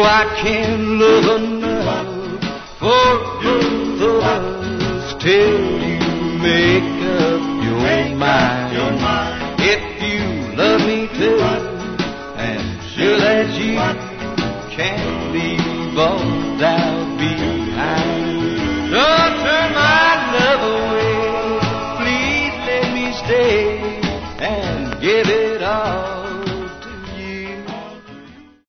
I can't love enough for both of us till you make up your mind. If you love me too, and sure that you can't leave all doubt behind.